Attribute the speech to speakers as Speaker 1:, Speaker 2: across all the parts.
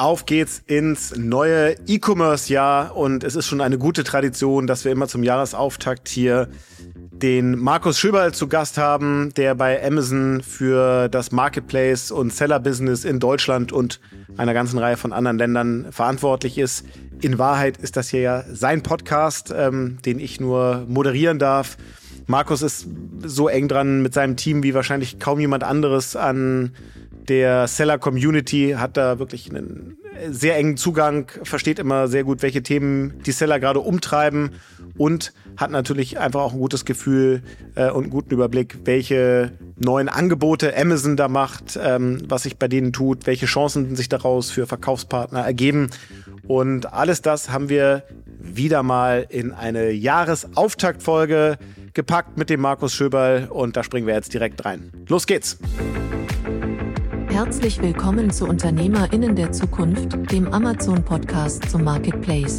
Speaker 1: Auf geht's ins neue E-Commerce-Jahr und es ist schon eine gute Tradition, dass wir immer zum Jahresauftakt hier den Markus Schöberl zu Gast haben, der bei Amazon für das Marketplace und Seller-Business in Deutschland und einer ganzen Reihe von anderen Ländern verantwortlich ist. In Wahrheit ist das hier ja sein Podcast, den ich nur moderieren darf. Markus ist so eng dran mit seinem Team wie wahrscheinlich kaum jemand anderes an der Seller-Community, hat da wirklich einen sehr engen Zugang, versteht immer sehr gut, welche Themen die Seller gerade umtreiben und hat natürlich einfach auch ein gutes Gefühl und einen guten Überblick, welche neuen Angebote Amazon da macht, was sich bei denen tut, welche Chancen sich daraus für Verkaufspartner ergeben. Und alles das haben wir wieder mal in eine Jahresauftaktfolge gepackt mit dem Markus Schöberl und da springen wir jetzt direkt rein. Los geht's!
Speaker 2: Herzlich willkommen zu UnternehmerInnen der Zukunft, dem Amazon-Podcast zum Marketplace.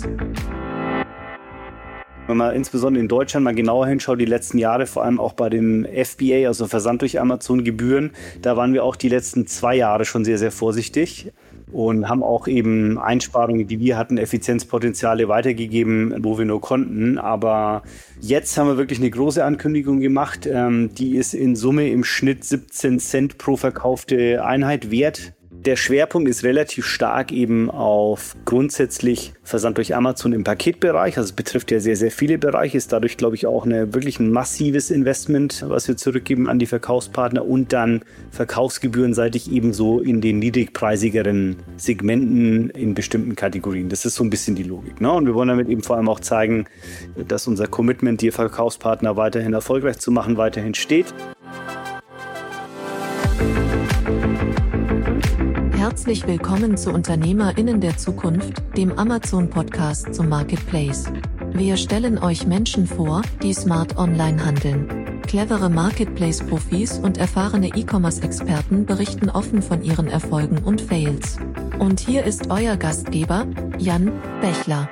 Speaker 3: Wenn man insbesondere in Deutschland mal genauer hinschaut, die letzten Jahre, vor allem auch bei den FBA, also Versand durch Amazon-Gebühren, da waren wir auch die letzten 2 Jahre schon sehr, sehr vorsichtig und haben auch eben Einsparungen, die wir hatten, Effizienzpotenziale weitergegeben, wo wir nur konnten. Aber jetzt haben wir wirklich eine große Ankündigung gemacht. Die ist in Summe im Schnitt 17 Cent pro verkaufte Einheit wert. Der Schwerpunkt ist relativ stark eben auf grundsätzlich Versand durch Amazon im Paketbereich. Also es betrifft ja sehr, sehr viele Bereiche. Ist dadurch, glaube ich, auch wirklich ein massives Investment, was wir zurückgeben an die Verkaufspartner und dann verkaufsgebührenseitig ebenso in den niedrigpreisigeren Segmenten in bestimmten Kategorien. Das ist so ein bisschen die Logik, ne? Und wir wollen damit eben vor allem auch zeigen, dass unser Commitment, die Verkaufspartner weiterhin erfolgreich zu machen, weiterhin steht.
Speaker 2: Herzlich willkommen zu UnternehmerInnen der Zukunft, dem Amazon-Podcast zum Marketplace. Wir stellen euch Menschen vor, die smart online handeln. Clevere Marketplace-Profis und erfahrene E-Commerce-Experten berichten offen von ihren Erfolgen und Fails. Und hier ist euer Gastgeber, Jan Bechler.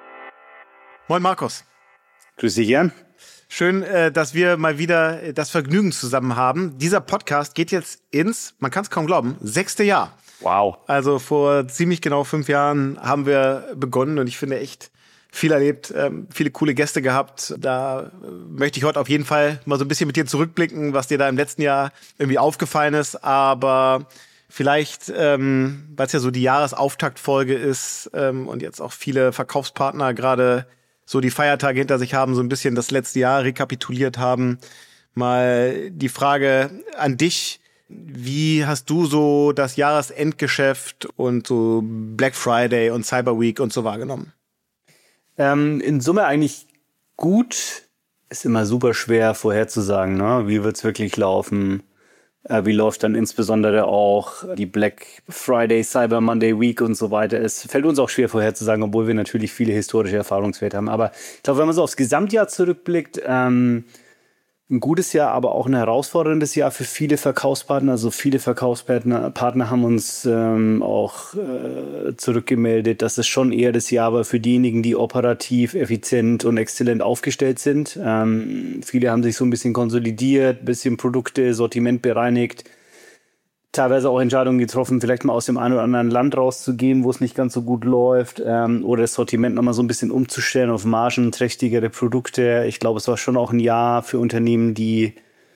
Speaker 1: Moin Markus.
Speaker 3: Grüß dich, Jan.
Speaker 1: Schön, dass wir mal wieder das Vergnügen zusammen haben. Dieser Podcast geht jetzt ins, man kann es kaum glauben, 6. Jahr.
Speaker 3: Wow.
Speaker 1: Also vor ziemlich genau 5 Jahren haben wir begonnen und ich finde echt viel erlebt, viele coole Gäste gehabt. Da möchte ich heute auf jeden Fall mal so ein bisschen mit dir zurückblicken, was dir da im letzten Jahr irgendwie aufgefallen ist. Aber vielleicht, weil es ja so die Jahresauftaktfolge ist und jetzt auch viele Verkaufspartner gerade so die Feiertage hinter sich haben, so ein bisschen das letzte Jahr rekapituliert haben, mal die Frage an dich: Wie hast du so das Jahresendgeschäft und so Black Friday und Cyber Week und so wahrgenommen?
Speaker 3: In Summe eigentlich gut. Ist immer super schwer vorherzusagen, ne? Wie wird's wirklich laufen? Wie läuft dann insbesondere auch die Black Friday, Cyber Monday Week und so weiter. Es fällt uns auch schwer vorherzusagen, obwohl wir natürlich viele historische Erfahrungswerte haben. Aber ich glaube, wenn man so aufs Gesamtjahr zurückblickt, ein gutes Jahr, aber auch ein herausforderndes Jahr für viele Verkaufspartner. Also viele Verkaufspartner haben uns auch zurückgemeldet, dass es schon eher das Jahr war für diejenigen, die operativ, effizient und exzellent aufgestellt sind. Viele haben sich so ein bisschen konsolidiert, ein bisschen Produkte, Sortiment bereinigt, teilweise auch Entscheidungen getroffen, vielleicht mal aus dem einen oder anderen Land rauszugehen, wo es nicht ganz so gut läuft, oder das Sortiment nochmal so ein bisschen umzustellen auf margenträchtigere Produkte. Ich glaube, es war schon auch ein Jahr für Unternehmen, die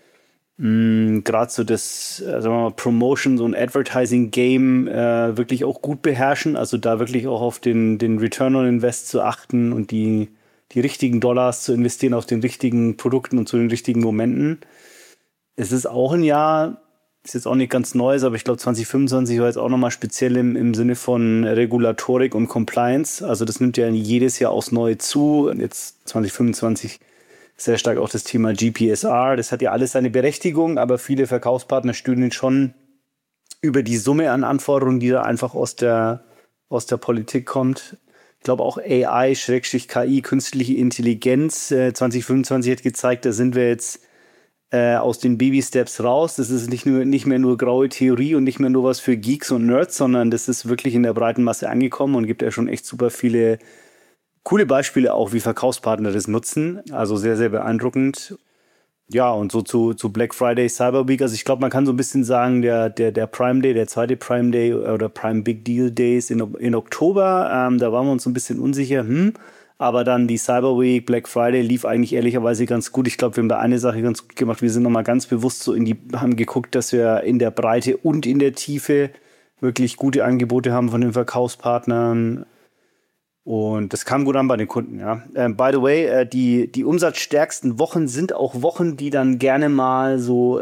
Speaker 3: gerade so das sagen wir mal, Promotions- und Advertising-Game wirklich auch gut beherrschen. Also da wirklich auch auf den Return on Invest zu achten und die richtigen Dollars zu investieren auf den richtigen Produkten und zu den richtigen Momenten. Es ist auch ein Jahr, ist jetzt auch nicht ganz Neues, aber ich glaube 2025 war jetzt auch nochmal speziell im Sinne von Regulatorik und Compliance. Also das nimmt ja jedes Jahr aufs Neue zu. Und jetzt 2025 sehr stark auch das Thema GPSR. Das hat ja alles seine Berechtigung, aber viele Verkaufspartner stöhnen schon über die Summe an Anforderungen, die da einfach aus der Politik kommt. Ich glaube auch AI/KI, künstliche Intelligenz, 2025 hat gezeigt, da sind wir jetzt aus den Baby-Steps raus. Das ist nicht mehr nur graue Theorie und nicht mehr nur was für Geeks und Nerds, sondern das ist wirklich in der breiten Masse angekommen und gibt ja schon echt super viele coole Beispiele auch, wie Verkaufspartner das nutzen. Also sehr, sehr beeindruckend. Ja, und so zu Black Friday, Cyber Week. Also ich glaube, man kann so ein bisschen sagen, der Prime Day, der zweite Prime Day oder Prime Big Deal Days in Oktober, da waren wir uns so ein bisschen unsicher. Aber dann die Cyber Week, Black Friday lief eigentlich ehrlicherweise ganz gut. Ich glaube, wir haben da eine Sache ganz gut gemacht. Wir sind nochmal ganz bewusst haben geguckt, dass wir in der Breite und in der Tiefe wirklich gute Angebote haben von den Verkaufspartnern. Und das kam gut an bei den Kunden, ja. By the way, die umsatzstärksten Wochen sind auch Wochen, die dann gerne mal so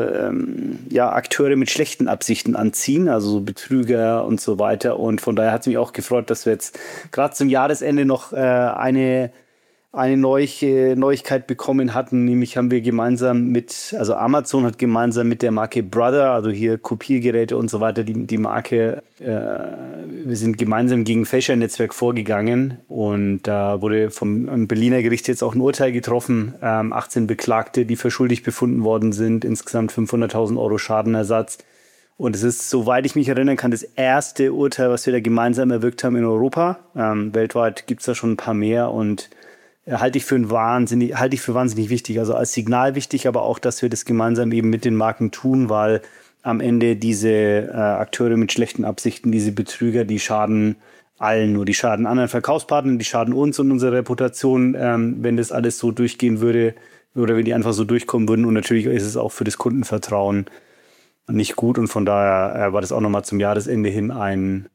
Speaker 3: Akteure mit schlechten Absichten anziehen, also so Betrüger und so weiter. Und von daher hat es mich auch gefreut, dass wir jetzt gerade zum Jahresende noch eine Neuigkeit bekommen hatten, nämlich haben wir Amazon hat gemeinsam mit der Marke Brother, also hier Kopiergeräte und so weiter, die Marke, wir sind gemeinsam gegen Fälschernetzwerk vorgegangen und da wurde vom Berliner Gericht jetzt auch ein Urteil getroffen, 18 Beklagte, die für schuldig befunden worden sind, insgesamt 500.000 Euro Schadenersatz. Und es ist, soweit ich mich erinnern kann, das erste Urteil, was wir da gemeinsam erwirkt haben in Europa. Weltweit gibt es da schon ein paar mehr und halte ich für wahnsinnig wichtig, also als Signal wichtig, aber auch, dass wir das gemeinsam eben mit den Marken tun, weil am Ende diese Akteure mit schlechten Absichten, diese Betrüger, die schaden allen, nur die schaden anderen Verkaufspartnern, die schaden uns und unserer Reputation, wenn das alles so durchgehen würde oder wenn die einfach so durchkommen würden und natürlich ist es auch für das Kundenvertrauen nicht gut und von daher war das auch nochmal zum Jahresende hin ein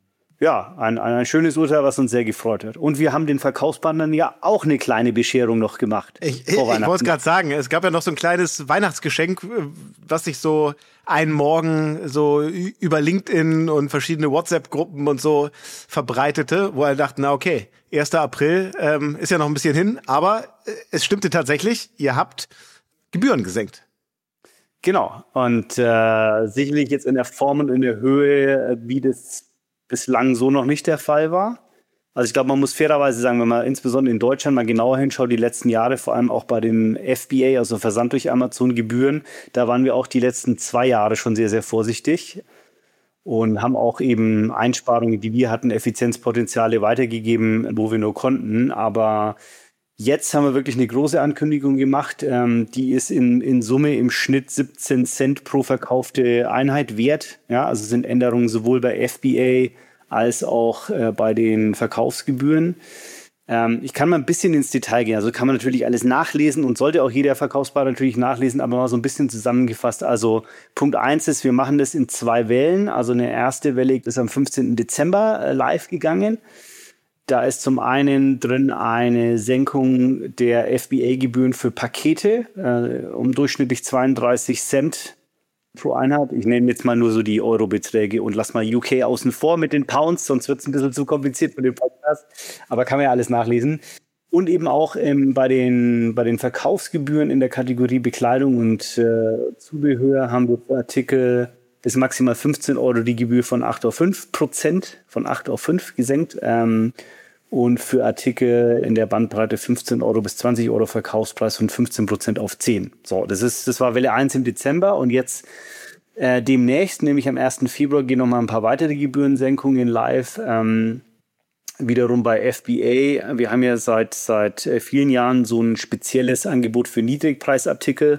Speaker 3: schönes Urteil, was uns sehr gefreut hat. Und wir haben den Verkaufspartnern ja auch eine kleine Bescherung noch gemacht.
Speaker 1: Ich wollte es gerade sagen, es gab ja noch so ein kleines Weihnachtsgeschenk, was sich so einen Morgen so über LinkedIn und verschiedene WhatsApp-Gruppen und so verbreitete, wo er dachte, na okay, 1. April ist ja noch ein bisschen hin, aber es stimmte tatsächlich, ihr habt Gebühren gesenkt.
Speaker 3: Genau, und sicherlich jetzt in der Form und in der Höhe, wie das bislang so noch nicht der Fall war. Also ich glaube, man muss fairerweise sagen, wenn man insbesondere in Deutschland mal genauer hinschaut, die letzten Jahre, vor allem auch bei den FBA, also Versand durch Amazon Gebühren, da waren wir auch die letzten 2 Jahre schon sehr, sehr vorsichtig und haben auch eben Einsparungen, die wir hatten, Effizienzpotenziale weitergegeben, wo wir nur konnten. Aber jetzt haben wir wirklich eine große Ankündigung gemacht. Die ist in Summe im Schnitt 17 Cent pro verkaufte Einheit wert. Ja, also sind Änderungen sowohl bei FBA als auch bei den Verkaufsgebühren. Ich kann mal ein bisschen ins Detail gehen. Also kann man natürlich alles nachlesen und sollte auch jeder Verkaufspartner natürlich nachlesen, aber mal so ein bisschen zusammengefasst. Also Punkt 1 ist, wir machen das in 2 Wellen. Also eine erste Welle ist am 15. Dezember live gegangen. Da ist zum einen drin eine Senkung der FBA-Gebühren für Pakete um durchschnittlich 32 Cent pro Einheit. Ich nehme jetzt mal nur so die Euro-Beträge und lass mal UK außen vor mit den Pounds, sonst wird es ein bisschen zu kompliziert für den Podcast. Aber kann man ja alles nachlesen. Und eben auch bei den Verkaufsgebühren in der Kategorie Bekleidung und Zubehör haben wir für Artikel bis maximal 15 Euro die Gebühr von 8 auf 5%, von 8 auf 5 gesenkt. Und für Artikel in der Bandbreite 15 Euro bis 20 Euro Verkaufspreis von 15% auf 10. So, das war Welle 1 im Dezember und jetzt demnächst, nämlich am 1. Februar, gehen nochmal ein paar weitere Gebührensenkungen live. Wiederum bei FBA. Wir haben ja seit vielen Jahren so ein spezielles Angebot für Niedrigpreisartikel.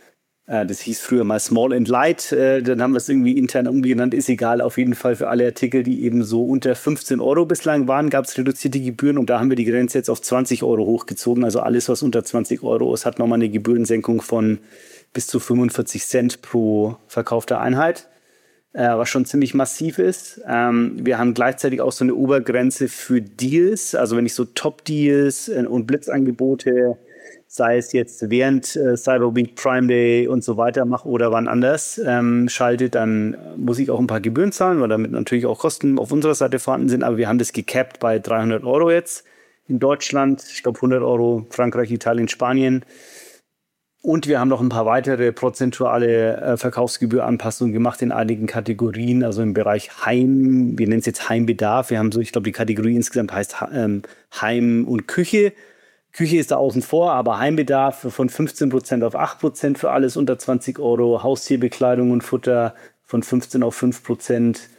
Speaker 3: Das hieß früher mal Small and Light, dann haben wir es irgendwie intern umgenannt, ist egal, auf jeden Fall für alle Artikel, die eben so unter 15 Euro bislang waren, gab es reduzierte Gebühren und da haben wir die Grenze jetzt auf 20 Euro hochgezogen, also alles, was unter 20 Euro ist, hat nochmal eine Gebührensenkung von bis zu 45 Cent pro verkaufte Einheit, was schon ziemlich massiv ist. Wir haben gleichzeitig auch so eine Obergrenze für Deals, also wenn ich so Top-Deals und Blitzangebote, sei es jetzt während Cyber Week, Prime Day und so weiter mache oder wann anders schaltet, dann muss ich auch ein paar Gebühren zahlen, weil damit natürlich auch Kosten auf unserer Seite vorhanden sind. Aber wir haben das gecapped bei 300 Euro jetzt in Deutschland. Ich glaube 100 Euro Frankreich, Italien, Spanien. Und wir haben noch ein paar weitere prozentuale Verkaufsgebühranpassungen gemacht in einigen Kategorien, also im Bereich Heim. Wir nennen es jetzt Heimbedarf. Wir haben so, ich glaube, die Kategorie insgesamt heißt Heim und Küche. Küche ist da außen vor, aber Heimbedarf von 15% auf 8% für alles unter 20 Euro. Haustierbekleidung und Futter von 15 auf 5%.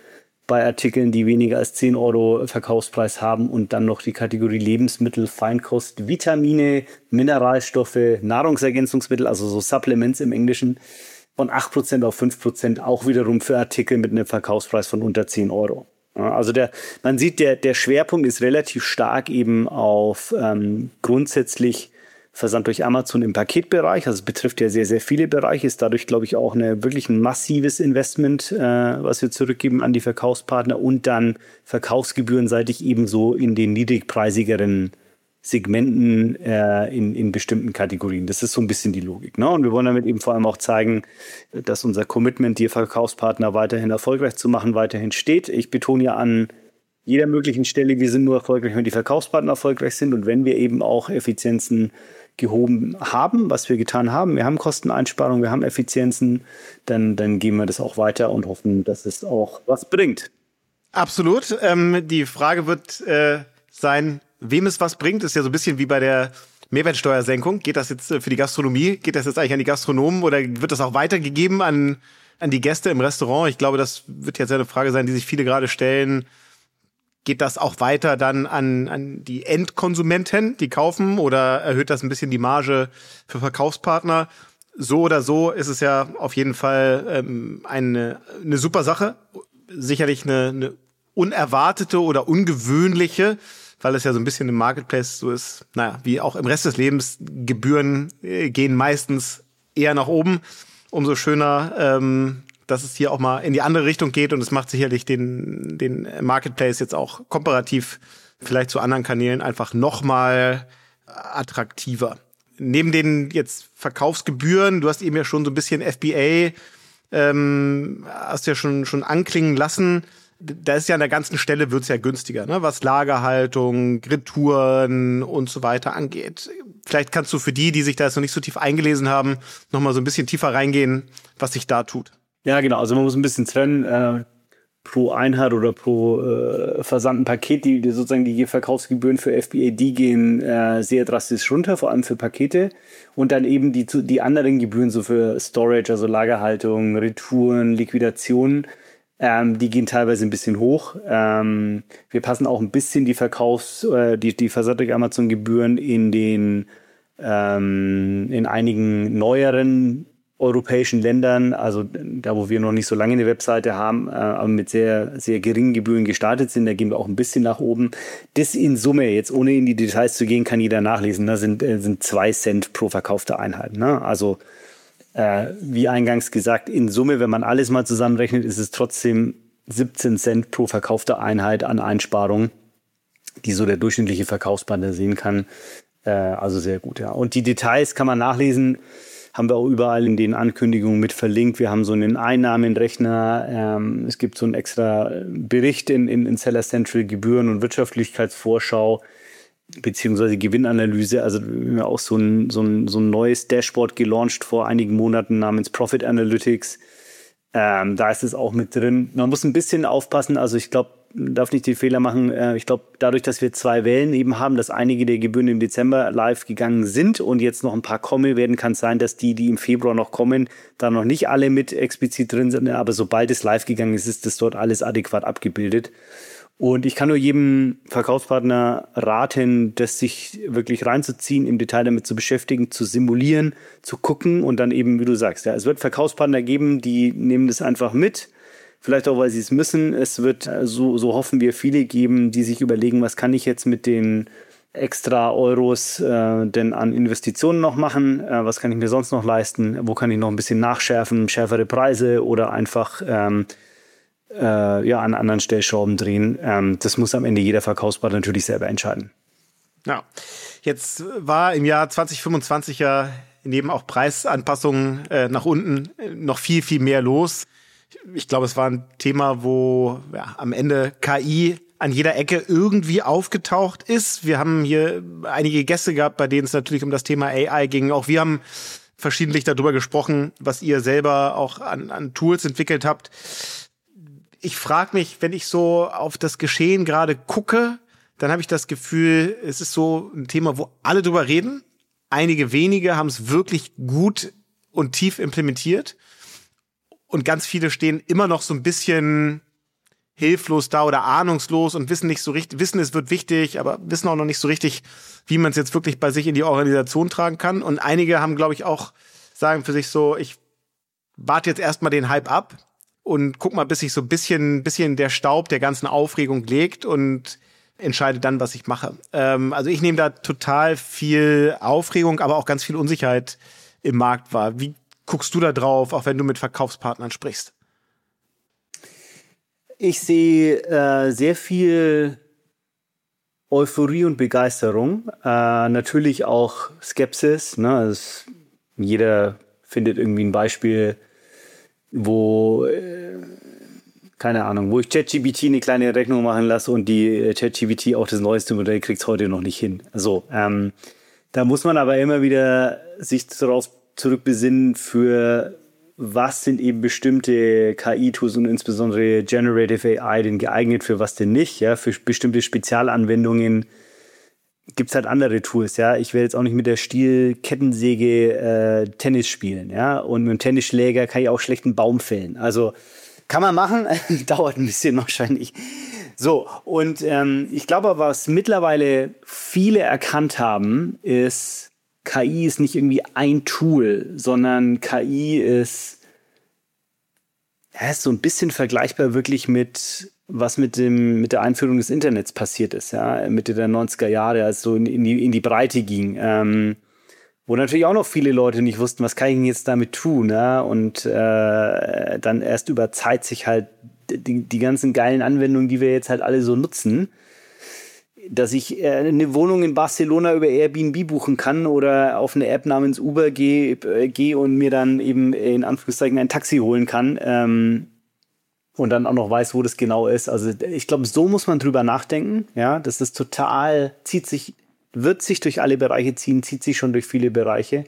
Speaker 3: bei Artikeln, die weniger als 10 Euro Verkaufspreis haben und dann noch die Kategorie Lebensmittel, Feinkost, Vitamine, Mineralstoffe, Nahrungsergänzungsmittel, also so Supplements im Englischen, von 8% auf 5%, auch wiederum für Artikel mit einem Verkaufspreis von unter 10 Euro. Ja, also man sieht, der Schwerpunkt ist relativ stark eben auf grundsätzlich Versand durch Amazon im Paketbereich, also es betrifft ja sehr, sehr viele Bereiche, ist dadurch, glaube ich, auch wirklich ein massives Investment, was wir zurückgeben an die Verkaufspartner und dann verkaufsgebührenseitig ebenso in den niedrigpreisigeren Segmenten in bestimmten Kategorien. Das ist so ein bisschen die Logik. Ne? Und wir wollen damit eben vor allem auch zeigen, dass unser Commitment, die Verkaufspartner weiterhin erfolgreich zu machen, weiterhin steht. Ich betone ja an jeder möglichen Stelle, wir sind nur erfolgreich, wenn die Verkaufspartner erfolgreich sind und wenn wir eben auch Effizienzen gehoben haben, was wir getan haben. Wir haben Kosteneinsparungen, wir haben Effizienzen, dann geben wir das auch weiter und hoffen, dass es auch was bringt.
Speaker 1: Absolut. Die Frage wird sein, wem es was bringt. Das ist ja so ein bisschen wie bei der Mehrwertsteuersenkung. Geht das jetzt für die Gastronomie? Geht das jetzt eigentlich an die Gastronomen oder wird das auch weitergegeben an die Gäste im Restaurant? Ich glaube, das wird jetzt eine Frage sein, die sich viele gerade stellen. Geht das auch weiter dann an die Endkonsumenten, die kaufen, oder erhöht das ein bisschen die Marge für Verkaufspartner? So oder so ist es ja auf jeden Fall eine super Sache. Sicherlich eine unerwartete oder ungewöhnliche, weil es ja so ein bisschen im Marketplace so ist, wie auch im Rest des Lebens, Gebühren gehen meistens eher nach oben. Umso schöner, dass es hier auch mal in die andere Richtung geht und es macht sicherlich den Marketplace jetzt auch komparativ vielleicht zu anderen Kanälen einfach noch mal attraktiver. Neben den jetzt Verkaufsgebühren, du hast eben ja schon so ein bisschen FBA, hast ja schon anklingen lassen. Da ist ja an der ganzen Stelle wird's ja günstiger, ne? Was Lagerhaltung, Retouren und so weiter angeht. Vielleicht kannst du für die sich da jetzt noch nicht so tief eingelesen haben, noch mal so ein bisschen tiefer reingehen, was sich da tut.
Speaker 3: Ja, genau. Also man muss ein bisschen trennen, pro Einheit oder pro versandten Paket, die sozusagen die Verkaufsgebühren für FBA, die gehen sehr drastisch runter, vor allem für Pakete. Und dann eben die anderen Gebühren, so für Storage, also Lagerhaltung, Retouren, Liquidationen, die gehen teilweise ein bisschen hoch. Wir passen auch ein bisschen die Versand durch Amazon-Gebühren in einigen neueren europäischen Ländern, also da, wo wir noch nicht so lange eine Webseite haben, aber mit sehr, sehr geringen Gebühren gestartet sind, da gehen wir auch ein bisschen nach oben. Das in Summe, jetzt ohne in die Details zu gehen, kann jeder nachlesen, da sind 2 Cent pro verkaufte Einheit. Ne? Also wie eingangs gesagt, in Summe, wenn man alles mal zusammenrechnet, ist es trotzdem 17 Cent pro verkaufte Einheit an Einsparung, die so der durchschnittliche Verkaufspartner sehen kann. Also sehr gut, ja. Und die Details kann man nachlesen, haben wir auch überall in den Ankündigungen mit verlinkt. Wir haben so einen Einnahmenrechner. Es gibt so einen extra Bericht in Seller Central, Gebühren- und Wirtschaftlichkeitsvorschau beziehungsweise Gewinnanalyse. Also wir haben auch so ein neues Dashboard gelauncht vor einigen Monaten namens Profit Analytics. Da ist es auch mit drin. Man muss ein bisschen aufpassen. Also ich glaube, man darf nicht den Fehler machen. Ich glaube, dadurch, dass wir 2 Wellen eben haben, dass einige der Gebühren im Dezember live gegangen sind und jetzt noch ein paar kommen werden, kann es sein, dass die im Februar noch kommen, da noch nicht alle mit explizit drin sind. Aber sobald es live gegangen ist, ist das dort alles adäquat abgebildet. Und ich kann nur jedem Verkaufspartner raten, das sich wirklich reinzuziehen, im Detail damit zu beschäftigen, zu simulieren, zu gucken und dann eben, wie du sagst, ja, es wird Verkaufspartner geben, die nehmen das einfach mit, vielleicht auch, weil sie es müssen. Es wird, so hoffen wir, viele geben, die sich überlegen, was kann ich jetzt mit den extra Euros denn an Investitionen noch machen, was kann ich mir sonst noch leisten, wo kann ich noch ein bisschen nachschärfen, schärfere Preise oder einfach an anderen Stellschrauben drehen. Das muss am Ende jeder Verkaufspartner natürlich selber entscheiden.
Speaker 1: Ja, jetzt war im Jahr 2025 ja neben auch Preisanpassungen nach unten noch viel, viel mehr los. Ich glaube, es war ein Thema, wo am Ende KI an jeder Ecke irgendwie aufgetaucht ist. Wir haben hier einige Gäste gehabt, bei denen es natürlich um das Thema AI ging. Auch wir haben verschiedentlich darüber gesprochen, was ihr selber auch an Tools entwickelt habt. Ich frage mich, wenn ich so auf das Geschehen gerade gucke, dann habe ich das Gefühl, es ist so ein Thema, wo alle drüber reden. Einige wenige haben es wirklich gut und tief implementiert. Und ganz viele stehen immer noch so ein bisschen hilflos da oder ahnungslos und wissen nicht so richtig, wissen, es wird wichtig, aber wissen auch noch nicht so richtig, wie man es jetzt wirklich bei sich in die Organisation tragen kann. Und einige haben, glaube ich, auch sagen für sich so, ich warte jetzt erstmal den Hype ab und guck mal, bis sich so ein bisschen der Staub der ganzen Aufregung legt und entscheide dann, was ich mache. Also ich nehme da total viel Aufregung, aber auch ganz viel Unsicherheit im Markt wahr. Wie guckst du da drauf, auch wenn du mit Verkaufspartnern sprichst?
Speaker 3: Ich sehe sehr viel Euphorie und Begeisterung. Natürlich auch Skepsis. Ne? Jeder findet irgendwie ein Beispiel, wo keine Ahnung, wo ich ChatGPT eine kleine Rechnung machen lasse und die ChatGPT auch das neueste Modell kriegt es heute noch nicht hin. So, da muss man aber immer wieder sich darauf zurückbesinnen, für was sind eben bestimmte KI-Tools und insbesondere Generative AI denn geeignet, für was denn nicht. Ja, für bestimmte Spezialanwendungen gibt's halt andere Tools. Ja, ich will jetzt auch nicht mit der Stielkettensäge Tennis spielen. Ja, und mit dem Tennisschläger kann ich auch schlecht einen Baum fällen. Also kann man machen, dauert ein bisschen wahrscheinlich. So, und ich glaube, was mittlerweile viele erkannt haben, ist, KI ist nicht irgendwie ein Tool, sondern KI ist so ein bisschen vergleichbar wirklich mit was mit der Einführung des Internets passiert ist, ja, Mitte der 90er Jahre, als so in die Breite ging. Wo natürlich auch noch viele Leute nicht wussten, was kann ich denn jetzt damit tun, ja? Und dann erst über Zeit sich halt die ganzen geilen Anwendungen, die wir jetzt halt alle so nutzen, dass ich eine Wohnung in Barcelona über Airbnb buchen kann oder auf eine App namens Uber gehe und mir dann eben in Anführungszeichen ein Taxi holen kann und dann auch noch weiß, wo das genau ist. Also ich glaube, so muss man drüber nachdenken. Ja, das ist total, wird sich durch alle Bereiche ziehen, zieht sich schon durch viele Bereiche.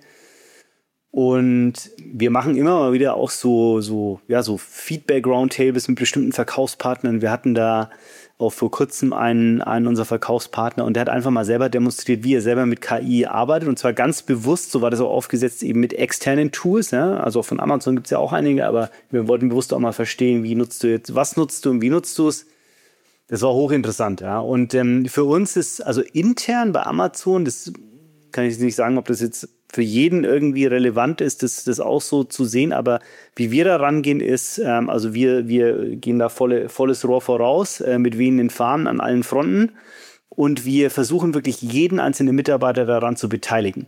Speaker 3: Und wir machen immer mal wieder auch so Feedback-Roundtables mit bestimmten Verkaufspartnern. Wir hatten da auch vor kurzem einen unserer Verkaufspartner und der hat einfach mal selber demonstriert, wie er selber mit KI arbeitet und zwar ganz bewusst, so war das auch aufgesetzt, eben mit externen Tools, ja? Also von Amazon gibt es ja auch einige, aber wir wollten bewusst auch mal verstehen, was nutzt du und wie nutzt du es. Das war hochinteressant, ja. Und für uns ist, also intern bei Amazon, das kann ich nicht sagen, ob das jetzt für jeden irgendwie relevant ist, das auch so zu sehen, aber wie wir da rangehen ist, also wir gehen da volles Rohr voraus, mit wehenden Fahnen an allen Fronten und wir versuchen wirklich jeden einzelnen Mitarbeiter daran zu beteiligen.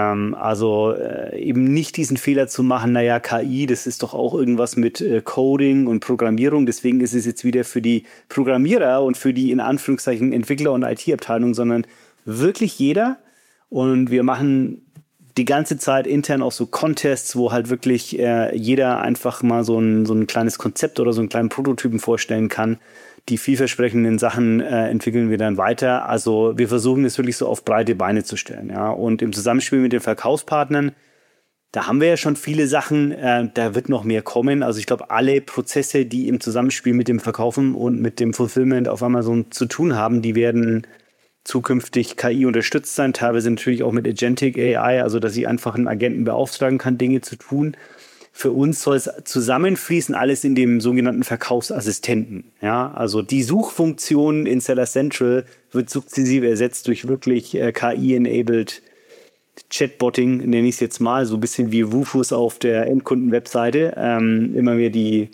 Speaker 3: Eben nicht diesen Fehler zu machen, naja, KI, das ist doch auch irgendwas mit Coding und Programmierung, deswegen ist es jetzt wieder für die Programmierer und für die in Anführungszeichen Entwickler und IT-Abteilung, sondern wirklich jeder. Und wir machen die ganze Zeit intern auch so Contests, wo halt wirklich jeder einfach mal so ein kleines Konzept oder so einen kleinen Prototypen vorstellen kann. Die vielversprechenden Sachen entwickeln wir dann weiter. Also wir versuchen es wirklich so auf breite Beine zu stellen. Ja. Und im Zusammenspiel mit den Verkaufspartnern, da haben wir ja schon viele Sachen, da wird noch mehr kommen. Also ich glaube, alle Prozesse, die im Zusammenspiel mit dem Verkaufen und mit dem Fulfillment auf Amazon zu tun haben, die werden zukünftig KI unterstützt sein, teilweise natürlich auch mit Agentic AI, also dass ich einfach einen Agenten beauftragen kann, Dinge zu tun. Für uns soll es zusammenfließen, alles in dem sogenannten Verkaufsassistenten. Ja, also die Suchfunktion in Seller Central wird sukzessive ersetzt durch wirklich KI-enabled Chatbotting, nenne ich es jetzt mal, so ein bisschen wie Rufus auf der Endkundenwebseite, immer mehr die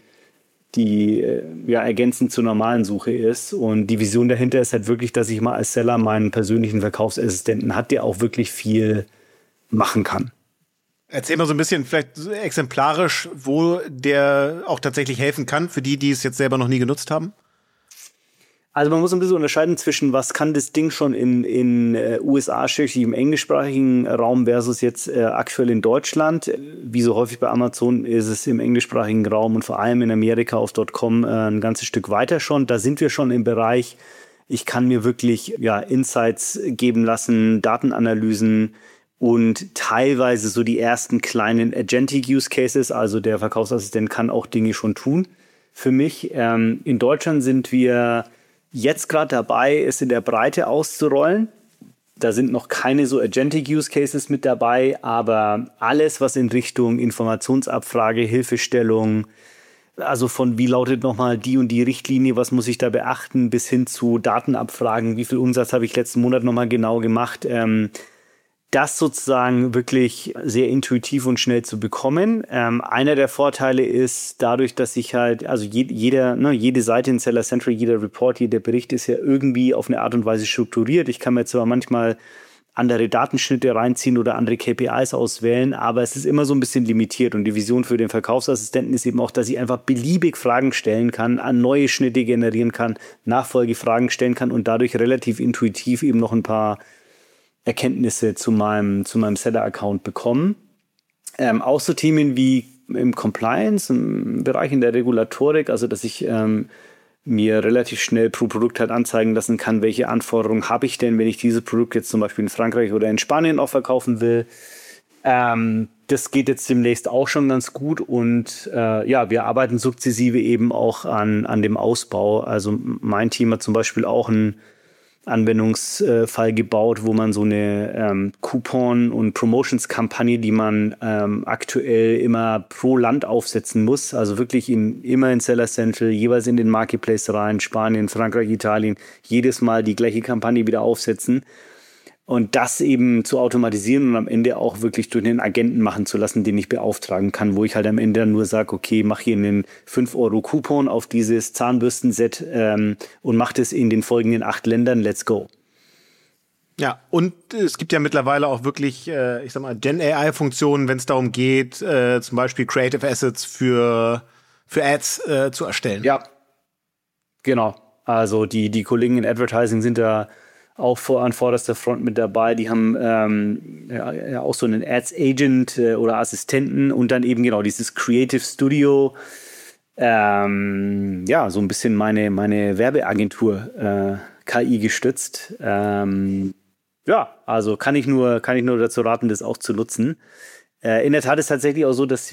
Speaker 3: ergänzend zur normalen Suche ist. Und die Vision dahinter ist halt wirklich, dass ich mal als Seller meinen persönlichen Verkaufsassistenten hat, der auch wirklich viel machen kann.
Speaker 1: Erzähl mal so ein bisschen vielleicht exemplarisch, wo der auch tatsächlich helfen kann, für die es jetzt selber noch nie genutzt haben.
Speaker 3: Also man muss ein bisschen unterscheiden zwischen, was kann das Ding schon in USA, schrägstrich im englischsprachigen Raum versus jetzt aktuell in Deutschland. Wie so häufig bei Amazon ist es im englischsprachigen Raum und vor allem in Amerika auf .com ein ganzes Stück weiter schon. Da sind wir schon im Bereich, ich kann mir wirklich Insights geben lassen, Datenanalysen und teilweise so die ersten kleinen Agentic-Use-Cases. Also der Verkaufsassistent kann auch Dinge schon tun für mich. In Deutschland sind wir jetzt gerade dabei, es in der Breite auszurollen. Da sind noch keine so Agentic-Use-Cases mit dabei, aber alles, was in Richtung Informationsabfrage, Hilfestellung, Also von wie lautet nochmal die und die Richtlinie, was muss ich da beachten, bis hin zu Datenabfragen, wie viel Umsatz habe ich letzten Monat nochmal genau gemacht. Das sozusagen wirklich sehr intuitiv und schnell zu bekommen. Einer der Vorteile ist dadurch, dass ich halt, also jede Seite in Seller Central, jeder Report, jeder Bericht ist ja irgendwie auf eine Art und Weise strukturiert. Ich kann mir zwar manchmal andere Datenschnitte reinziehen oder andere KPIs auswählen, aber es ist immer so ein bisschen limitiert und die Vision für den Verkaufsassistenten ist eben auch, dass ich einfach beliebig Fragen stellen kann, an neue Schnitte generieren kann, Nachfolgefragen stellen kann und dadurch relativ intuitiv eben noch ein paar Erkenntnisse zu meinem Seller-Account bekommen. Auch so Themen wie im Compliance, im Bereich in der Regulatorik, also dass ich mir relativ schnell pro Produkt halt anzeigen lassen kann, welche Anforderungen habe ich denn, wenn ich dieses Produkt jetzt zum Beispiel in Frankreich oder in Spanien auch verkaufen will. Das geht jetzt demnächst auch schon ganz gut und wir arbeiten sukzessive eben auch an dem Ausbau. Also mein Team hat zum Beispiel auch einen Anwendungsfall gebaut, wo man so eine Coupon- und Promotions-Kampagne, die man aktuell immer pro Land aufsetzen muss, also wirklich immer in Seller Central, jeweils in den Marketplace rein, Spanien, Frankreich, Italien, jedes Mal die gleiche Kampagne wieder aufsetzen und das eben zu automatisieren und am Ende auch wirklich durch einen Agenten machen zu lassen, den ich beauftragen kann, wo ich halt am Ende nur sage, okay, mach hier einen 5-Euro-Coupon auf dieses Zahnbürstenset und mach das in den folgenden 8 Ländern, let's go.
Speaker 1: Ja, und es gibt ja mittlerweile auch wirklich, Gen-AI-Funktionen, wenn es darum geht, zum Beispiel Creative Assets für Ads zu erstellen.
Speaker 3: Ja, genau. Also die Kollegen in Advertising sind da auch an vorderster Front mit dabei. Die haben auch so einen Ads-Agent oder Assistenten und dann eben genau dieses Creative Studio. So ein bisschen meine Werbeagentur KI gestützt. Also kann ich nur dazu raten, das auch zu nutzen. In der Tat ist es tatsächlich auch so, dass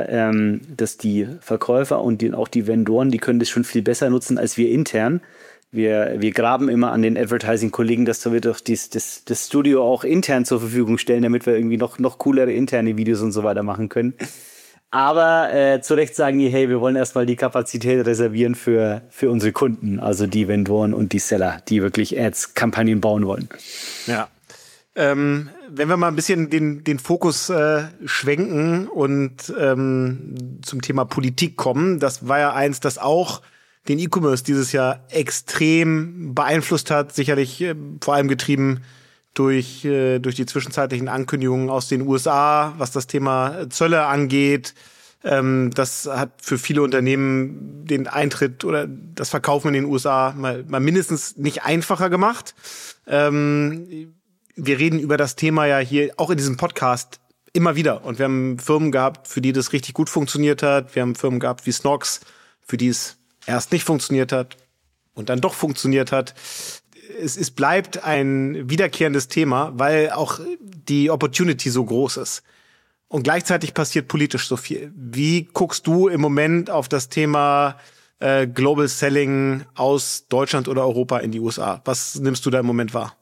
Speaker 3: die Verkäufer und auch die Vendoren, die können das schon viel besser nutzen als wir intern. Wir graben immer an den Advertising-Kollegen, dass wir doch das Studio auch intern zur Verfügung stellen, damit wir irgendwie noch coolere interne Videos und so weiter machen können. Aber zu Recht sagen die, hey, wir wollen erstmal die Kapazität reservieren für unsere Kunden, also die Vendoren und die Seller, die wirklich Ads-Kampagnen bauen wollen.
Speaker 1: Ja. Wenn wir mal ein bisschen den Fokus schwenken und zum Thema Politik kommen, das war ja eins, das auch den E-Commerce dieses Jahr extrem beeinflusst hat, sicherlich vor allem getrieben durch die zwischenzeitlichen Ankündigungen aus den USA, was das Thema Zölle angeht. Das hat für viele Unternehmen den Eintritt oder das Verkaufen in den USA mal mindestens nicht einfacher gemacht. Wir reden über das Thema ja hier auch in diesem Podcast immer wieder. Und wir haben Firmen gehabt, für die das richtig gut funktioniert hat. Wir haben Firmen gehabt wie Snox, für die es erst nicht funktioniert hat und dann doch funktioniert hat. Es bleibt ein wiederkehrendes Thema, weil auch die Opportunity so groß ist. Und gleichzeitig passiert politisch so viel. Wie guckst du im Moment auf das Thema Global Selling aus Deutschland oder Europa in die USA? Was nimmst du da im Moment wahr?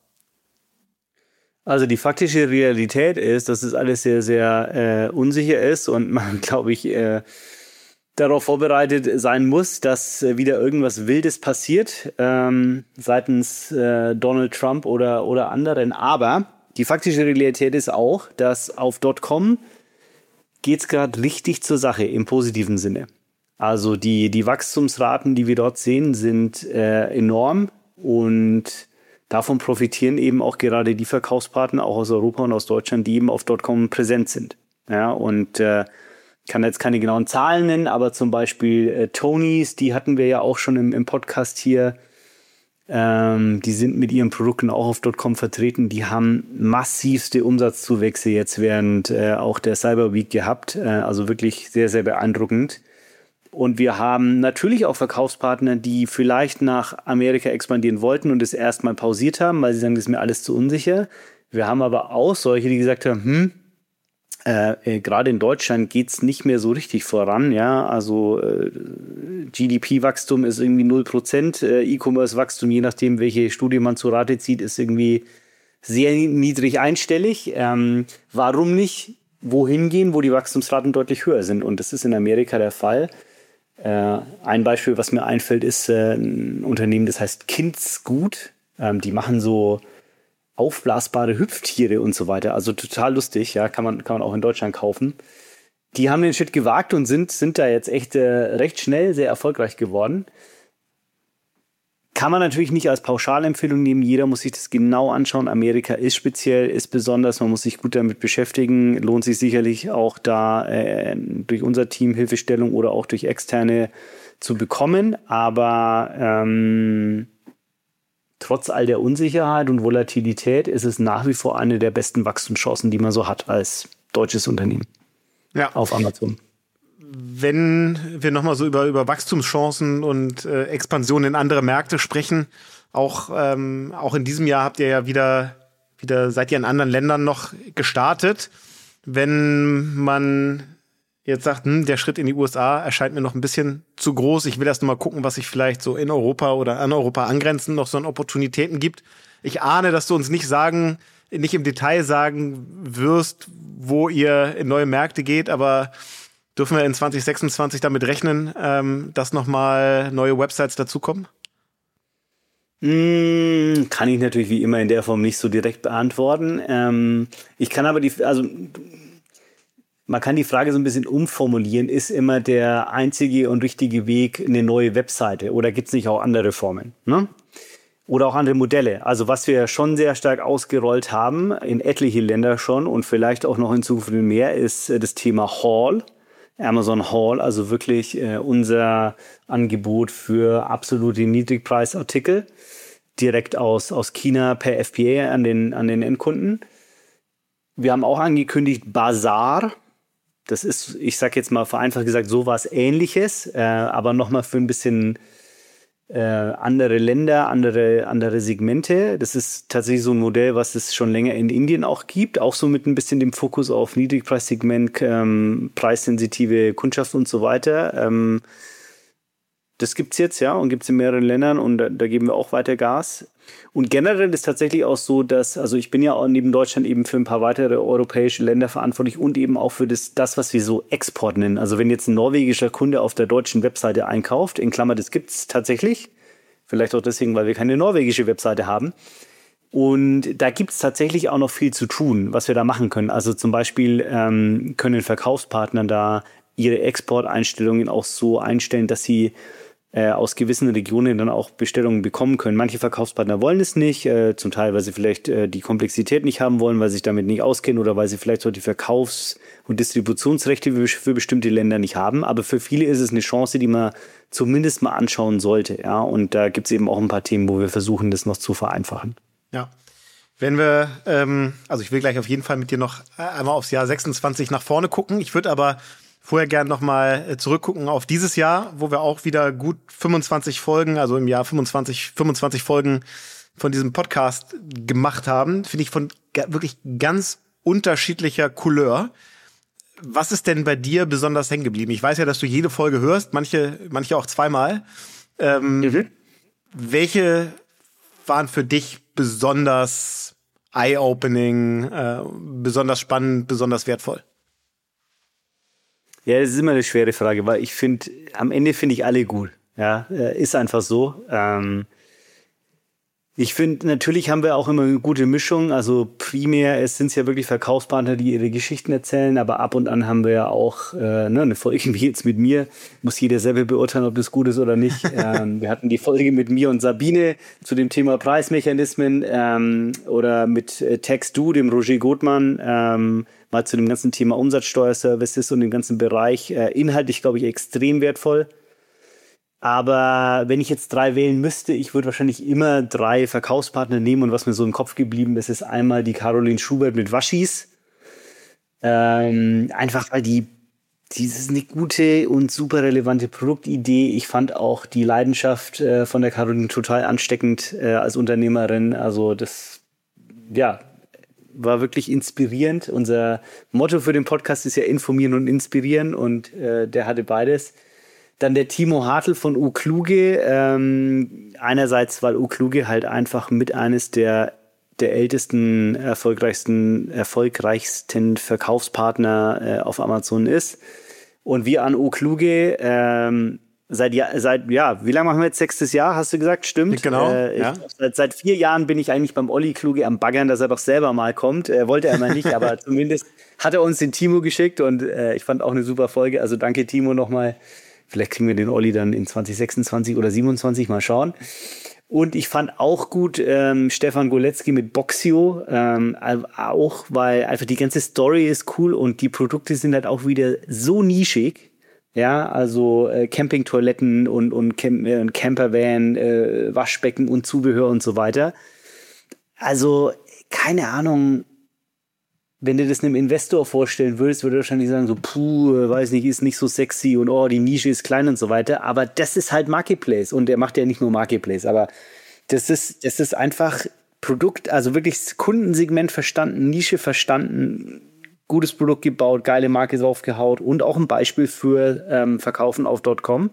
Speaker 3: Also die faktische Realität ist, dass es alles sehr, sehr unsicher ist und man, glaube ich, darauf vorbereitet sein muss, dass wieder irgendwas Wildes passiert seitens Donald Trump oder anderen. Aber die faktische Realität ist auch, dass auf .com geht es gerade richtig zur Sache im positiven Sinne. Also die Wachstumsraten, die wir dort sehen, sind enorm und davon profitieren eben auch gerade die Verkaufspartner, auch aus Europa und aus Deutschland, die eben auf .com präsent sind. Ja, und kann jetzt keine genauen Zahlen nennen, aber zum Beispiel Tonys, die hatten wir ja auch schon im Podcast hier. Die sind mit ihren Produkten auch auf .com vertreten. Die haben massivste Umsatzzuwächse jetzt während auch der Cyber Week gehabt. Also wirklich sehr, sehr beeindruckend. Und wir haben natürlich auch Verkaufspartner, die vielleicht nach Amerika expandieren wollten und es erstmal pausiert haben, weil sie sagen, das ist mir alles zu unsicher. Wir haben aber auch solche, die gesagt haben, gerade in Deutschland geht's nicht mehr so richtig voran, ja, also GDP-Wachstum ist irgendwie 0%, E-Commerce-Wachstum, je nachdem, welche Studie man zur Rate zieht, ist irgendwie sehr niedrig einstellig. Warum nicht wohin gehen, wo die Wachstumsraten deutlich höher sind? Und das ist in Amerika der Fall. Ein Beispiel, was mir einfällt, ist ein Unternehmen, das heißt Kindsgut. Die machen so aufblasbare Hüpftiere und so weiter. Also total lustig, ja, kann man auch in Deutschland kaufen. Die haben den Shit gewagt und sind da jetzt echt recht schnell sehr erfolgreich geworden. Kann man natürlich nicht als Pauschalempfehlung nehmen. Jeder muss sich das genau anschauen. Amerika ist speziell, ist besonders. Man muss sich gut damit beschäftigen. Lohnt sich sicherlich auch da durch unser Team Hilfestellung oder auch durch Externe zu bekommen. Aber trotz all der Unsicherheit und Volatilität ist es nach wie vor eine der besten Wachstumschancen, die man so hat als deutsches Unternehmen auf Amazon.
Speaker 1: Wenn wir nochmal so über Wachstumschancen und Expansion in andere Märkte sprechen, auch in diesem Jahr habt ihr ja wieder seid ihr in anderen Ländern noch gestartet. Wenn man jetzt sagt, der Schritt in die USA erscheint mir noch ein bisschen zu groß. Ich will erst noch mal gucken, was sich vielleicht so in Europa oder an Europa angrenzend noch so an Opportunitäten gibt. Ich ahne, dass du uns nicht im Detail sagen wirst, wo ihr in neue Märkte geht, aber dürfen wir in 2026 damit rechnen, dass nochmal neue Websites dazukommen?
Speaker 3: Kann ich natürlich wie immer in der Form nicht so direkt beantworten. Ich kann aber man kann die Frage so ein bisschen umformulieren. Ist immer der einzige und richtige Weg eine neue Webseite? Oder gibt es nicht auch andere Formen? Ne? Oder auch andere Modelle? Also was wir schon sehr stark ausgerollt haben, in etliche Länder schon und vielleicht auch noch in Zukunft mehr, ist das Thema Haul. Amazon Haul, also wirklich unser Angebot für absolute Niedrigpreisartikel direkt aus China per FBA an den Endkunden. Wir haben auch angekündigt Bazaar. Das ist, ich sage jetzt mal vereinfacht gesagt, sowas Ähnliches, aber nochmal für ein bisschen andere Länder, andere Segmente. Das ist tatsächlich so ein Modell, was es schon länger in Indien auch gibt, auch so mit ein bisschen dem Fokus auf Niedrigpreissegment, preissensitive Kundschaft und so weiter. Das gibt's jetzt, ja, und gibt's in mehreren Ländern und da geben wir auch weiter Gas. Und generell ist tatsächlich auch so, dass, also ich bin ja auch neben Deutschland eben für ein paar weitere europäische Länder verantwortlich und eben auch für das, was wir so Export nennen. Also wenn jetzt ein norwegischer Kunde auf der deutschen Webseite einkauft, in Klammer, das gibt's tatsächlich, vielleicht auch deswegen, weil wir keine norwegische Webseite haben. Und da gibt's tatsächlich auch noch viel zu tun, was wir da machen können. Also zum Beispiel können Verkaufspartner da ihre Exporteinstellungen auch so einstellen, dass sie aus gewissen Regionen dann auch Bestellungen bekommen können. Manche Verkaufspartner wollen es nicht, zum Teil, weil sie vielleicht die Komplexität nicht haben wollen, weil sie sich damit nicht auskennen oder weil sie vielleicht auch die Verkaufs- und Distributionsrechte für bestimmte Länder nicht haben. Aber für viele ist es eine Chance, die man zumindest mal anschauen sollte. Ja? Und da gibt es eben auch ein paar Themen, wo wir versuchen, das noch zu vereinfachen.
Speaker 1: Ja. Wenn wir, also ich will gleich auf jeden Fall mit dir noch einmal aufs Jahr 26 nach vorne gucken. Ich würde aber vorher gern nochmal zurückgucken auf dieses Jahr, wo wir auch wieder gut 25 Folgen, also im Jahr 25 Folgen von diesem Podcast gemacht haben. Finde ich von wirklich ganz unterschiedlicher Couleur. Was ist denn bei dir besonders hängen geblieben? Ich weiß ja, dass du jede Folge hörst, manche auch zweimal. Welche waren für dich besonders eye-opening, besonders spannend, besonders wertvoll?
Speaker 3: Ja, das ist immer eine schwere Frage, weil am Ende finde ich alle gut. Ja, ist einfach so. Ich finde, natürlich haben wir auch immer eine gute Mischung. Also primär sind es ja wirklich Verkaufspartner, die ihre Geschichten erzählen, aber ab und an haben wir ja auch eine Folge wie jetzt mit mir. Muss jeder selber beurteilen, ob das gut ist oder nicht. Wir hatten die Folge mit mir und Sabine zu dem Thema Preismechanismen oder mit TaxDo, dem Roger Gottmann, mal zu dem ganzen Thema Umsatzsteuerservices und dem ganzen Bereich. Inhaltlich, glaube ich, extrem wertvoll. Aber wenn ich jetzt 3 wählen müsste, ich würde wahrscheinlich immer 3 Verkaufspartner nehmen. Und was mir so im Kopf geblieben ist, ist einmal die Caroline Schubert mit Waschis. Einfach, weil dieses eine gute und super relevante Produktidee. Ich fand auch die Leidenschaft von der Caroline total ansteckend als Unternehmerin. Also das, ja, war wirklich inspirierend. Unser Motto für den Podcast ist ja informieren und inspirieren und der hatte beides. Dann der Timo Hartl von Okluge. Einerseits, weil Okluge halt einfach mit eines der ältesten, erfolgreichsten Verkaufspartner auf Amazon ist. Und wir an Okluge wie lange machen wir jetzt? 6. Jahr, hast du gesagt? Stimmt.
Speaker 1: Genau.
Speaker 3: Seit 4 Jahren bin ich eigentlich beim Olli Kluge am Baggern, dass er doch selber mal kommt. Wollte er mal nicht, aber zumindest hat er uns den Timo geschickt und ich fand auch eine super Folge. Also danke Timo nochmal. Vielleicht kriegen wir den Olli dann in 2026 oder 27 mal schauen. Und ich fand auch gut Stefan Goletzki mit Boxio, auch weil einfach die ganze Story ist cool und die Produkte sind halt auch wieder so nischig. Ja, also Campingtoiletten und Campervan, Waschbecken und Zubehör und so weiter. Also, keine Ahnung, wenn du das einem Investor vorstellen würdest, würde er wahrscheinlich sagen, so, weiß nicht, ist nicht so sexy und die Nische ist klein und so weiter. Aber das ist halt Marketplace und er macht ja nicht nur Marketplace, aber das ist einfach Produkt, also wirklich Kundensegment verstanden, Nische verstanden, gutes Produkt gebaut, geile Marke draufgehaut und auch ein Beispiel für Verkaufen auf .com.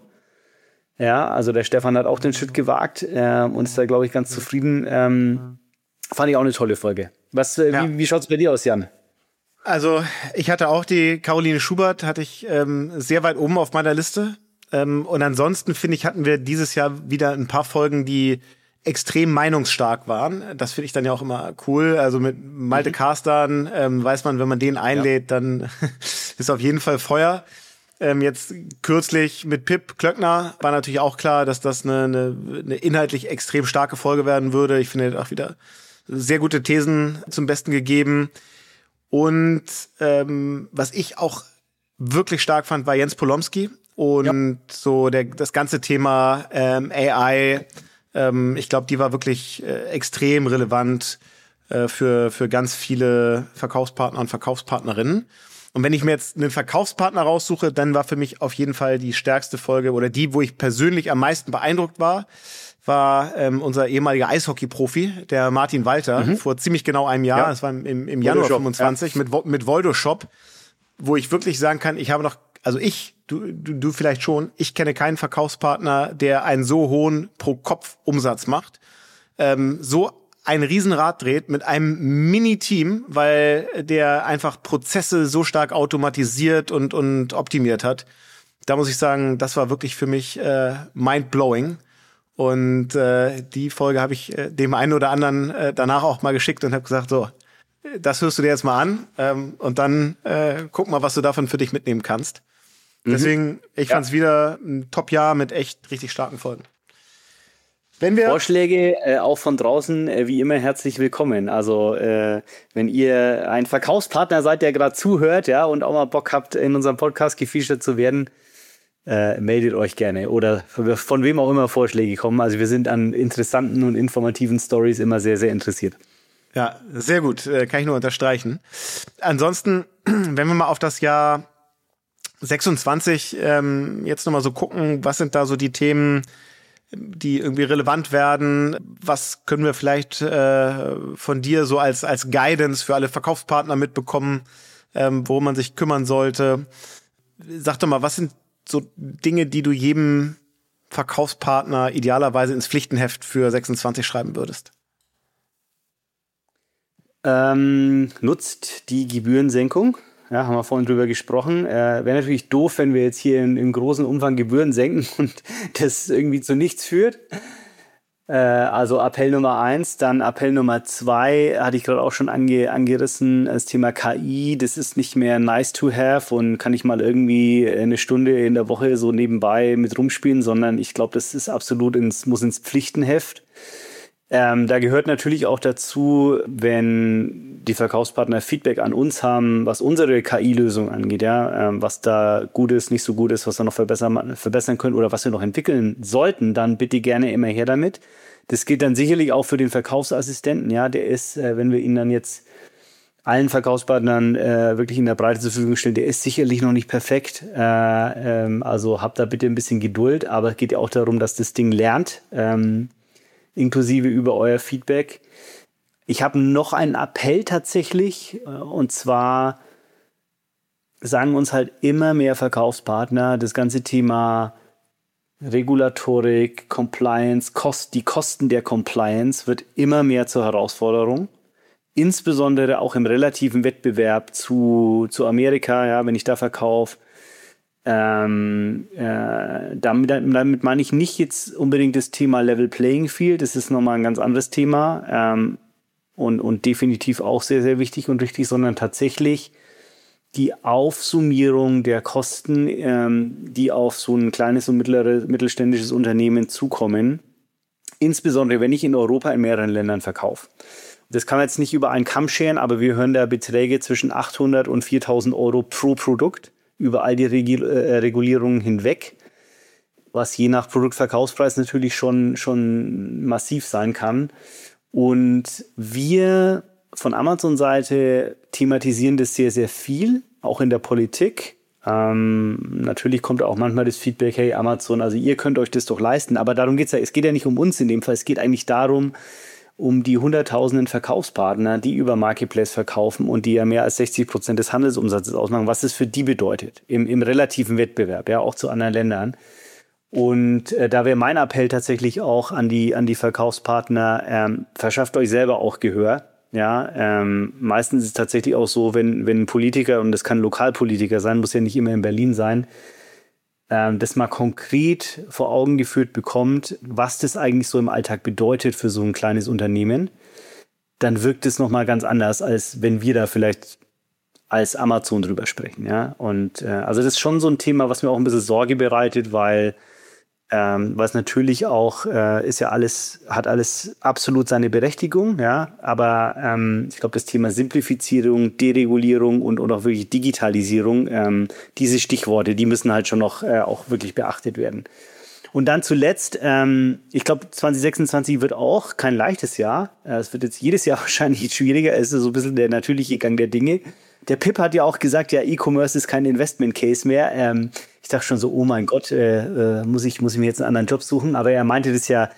Speaker 3: Ja, also der Stefan hat auch den Schritt gewagt und ist da, glaube ich, ganz zufrieden. Fand ich auch eine tolle Folge. Wie schaut es bei dir aus, Jan?
Speaker 1: Also ich hatte auch die Caroline Schubert, hatte ich sehr weit oben auf meiner Liste. Und ansonsten, finde ich, hatten wir dieses Jahr wieder ein paar Folgen, die extrem meinungsstark waren. Das finde ich dann ja auch immer cool. Also mit Malte Karstern weiß man, wenn man den einlädt, dann ist auf jeden Fall Feuer. Jetzt kürzlich mit Pip Klöckner war natürlich auch klar, dass das eine inhaltlich extrem starke Folge werden würde. Ich finde, er hat auch wieder sehr gute Thesen zum Besten gegeben. Und was ich auch wirklich stark fand, war Jens Polomski. Und so das ganze Thema AI, ich glaube, die war wirklich extrem relevant für ganz viele Verkaufspartner und Verkaufspartnerinnen. Und wenn ich mir jetzt einen Verkaufspartner raussuche, dann war für mich auf jeden Fall die stärkste Folge oder die, wo ich persönlich am meisten beeindruckt war unser ehemaliger Eishockey-Profi, der Martin Walter, vor ziemlich genau einem Jahr, das war im Januar 25, mit Voldo Shop, wo ich wirklich sagen kann, ich habe noch, also du vielleicht schon, ich kenne keinen Verkaufspartner, der einen so hohen Pro-Kopf-Umsatz macht, so ein Riesenrad dreht mit einem Mini-Team, weil der einfach Prozesse so stark automatisiert und optimiert hat. Da muss ich sagen, das war wirklich für mich mind-blowing. Und die Folge habe ich dem einen oder anderen danach auch mal geschickt und habe gesagt, so, das hörst du dir jetzt mal an und dann guck mal, was du davon für dich mitnehmen kannst. Deswegen, ich fand es wieder ein Top-Jahr mit echt richtig starken Folgen.
Speaker 3: Vorschläge auch von draußen, wie immer, herzlich willkommen. Also wenn ihr ein Verkaufspartner seid, der gerade zuhört, ja, und auch mal Bock habt, in unserem Podcast gefeatured zu werden, meldet euch gerne. Oder von wem auch immer Vorschläge kommen. Also wir sind an interessanten und informativen Stories immer sehr, sehr interessiert.
Speaker 1: Ja, sehr gut. Kann ich nur unterstreichen. Ansonsten, wenn wir mal auf das Jahr 26 jetzt nochmal so gucken, was sind da so die Themen, die irgendwie relevant werden? Was können wir vielleicht von dir so als Guidance für alle Verkaufspartner mitbekommen, worum man sich kümmern sollte? Sag doch mal, was sind so Dinge, die du jedem Verkaufspartner idealerweise ins Pflichtenheft für 26 schreiben würdest?
Speaker 3: Nutzt die Gebührensenkung. Ja, haben wir vorhin drüber gesprochen. Wäre natürlich doof, wenn wir jetzt hier in großen Umfang Gebühren senken und das irgendwie zu nichts führt. Also Appell Nummer 1, dann Appell Nummer 2, hatte ich gerade auch schon angerissen, das Thema KI. Das ist nicht mehr nice to have und kann ich mal irgendwie eine Stunde in der Woche so nebenbei mit rumspielen, sondern ich glaube, das ist absolut muss ins Pflichtenheft. Da gehört natürlich auch dazu, wenn die Verkaufspartner Feedback an uns haben, was unsere KI-Lösung angeht, ja, was da gut ist, nicht so gut ist, was wir noch verbessern können oder was wir noch entwickeln sollten, dann bitte gerne immer her damit. Das gilt dann sicherlich auch für den Verkaufsassistenten, ja, der ist, wenn wir ihn dann jetzt allen Verkaufspartnern wirklich in der Breite zur Verfügung stellen, der ist sicherlich noch nicht perfekt. Also habt da bitte ein bisschen Geduld, aber es geht ja auch darum, dass das Ding lernt, inklusive über euer Feedback. Ich habe noch einen Appell tatsächlich, und zwar sagen uns halt immer mehr Verkaufspartner, das ganze Thema Regulatorik, Compliance, die Kosten der Compliance wird immer mehr zur Herausforderung. Insbesondere auch im relativen Wettbewerb zu Amerika, ja, wenn ich da verkaufe. Damit meine ich nicht jetzt unbedingt das Thema Level Playing Field, das ist nochmal ein ganz anderes Thema und definitiv auch sehr, sehr wichtig und richtig, sondern tatsächlich die Aufsummierung der Kosten, die auf so ein kleines und mittelständisches Unternehmen zukommen, insbesondere wenn ich in Europa in mehreren Ländern verkaufe. Das kann man jetzt nicht über einen Kamm scheren, aber wir hören da Beträge zwischen 800 und 4.000 Euro pro Produkt über all die Regulierungen hinweg, was je nach Produktverkaufspreis natürlich schon massiv sein kann. Und wir von Amazon-Seite thematisieren das sehr, sehr viel, auch in der Politik. Natürlich kommt auch manchmal das Feedback, hey Amazon, also ihr könnt euch das doch leisten, aber darum geht's ja, es geht ja nicht um uns in dem Fall, es geht eigentlich darum, um die hunderttausenden Verkaufspartner, die über Marketplace verkaufen und die ja mehr als 60% des Handelsumsatzes ausmachen, was es für die bedeutet im relativen Wettbewerb, ja, auch zu anderen Ländern. Und da wäre mein Appell tatsächlich auch an die Verkaufspartner, verschafft euch selber auch Gehör. Ja, meistens ist es tatsächlich auch so, wenn ein Politiker, und das kann Lokalpolitiker sein, muss ja nicht immer in Berlin sein, das mal konkret vor Augen geführt bekommt, was das eigentlich so im Alltag bedeutet für so ein kleines Unternehmen, dann wirkt es nochmal ganz anders, als wenn wir da vielleicht als Amazon drüber sprechen. Ja? Und also das ist schon so ein Thema, was mir auch ein bisschen Sorge bereitet, weil es natürlich auch ist ja hat alles absolut seine Berechtigung, ja, aber ich glaube, das Thema Simplifizierung, Deregulierung und auch wirklich Digitalisierung, diese Stichworte, die müssen halt schon noch auch wirklich beachtet werden. Und dann zuletzt, ich glaube, 2026 wird auch kein leichtes Jahr. Es wird jetzt jedes Jahr wahrscheinlich schwieriger. Es ist so ein bisschen der natürliche Gang der Dinge. Der Pip hat ja auch gesagt, ja, E-Commerce ist kein Investment-Case mehr. Ich dachte schon so, oh mein Gott, muss ich mir jetzt einen anderen Job suchen? Aber er meinte das ja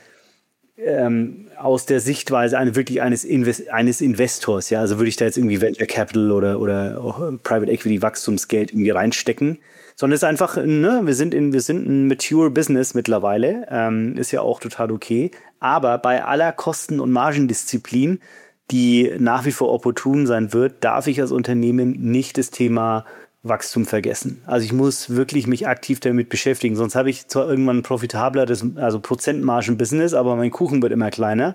Speaker 3: aus der Sichtweise eines Investors. Ja, also würde ich da jetzt irgendwie Venture Capital oder auch Private Equity Wachstumsgeld irgendwie reinstecken. Sondern es ist einfach, wir sind ein mature Business mittlerweile. Ist ja auch total okay. Aber bei aller Kosten- und Margendisziplin, die nach wie vor opportun sein wird, darf ich als Unternehmen nicht das Thema Wachstum vergessen. Also ich muss wirklich mich aktiv damit beschäftigen, sonst habe ich zwar irgendwann ein profitableres, also Prozentmargen-Business, aber mein Kuchen wird immer kleiner.